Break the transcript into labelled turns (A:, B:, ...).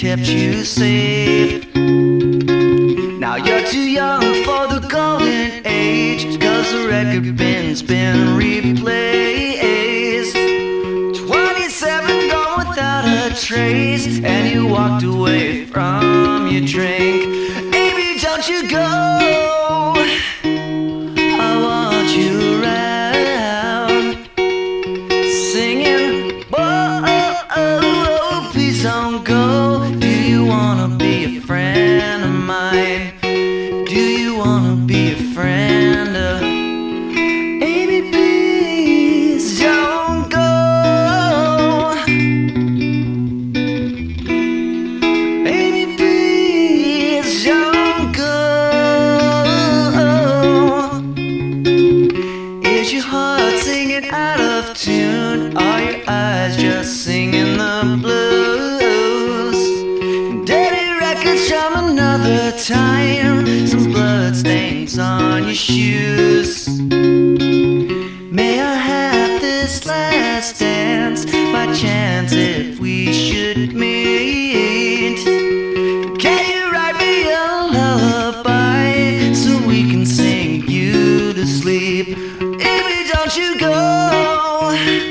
A: kept you safe. Now you're too young for the golden age, 'cause the record bin's been replaced. 27 gone without a trace, and you walked away from your drink. Baby, don't you go, I want you around, singing, whoa, please don't go. Do you wanna be a friend of mine? Do you wanna be a friend of Amy? Please don't go. Amy, please don't go. Is your heart singing out of tune? Are your eyes just singing the blues? Dirty records from another time, some blood stains on your shoes. May I have this last dance, my chance if we should meet? Can you write me a lullaby so we can sing you to sleep? Baby, don't you go.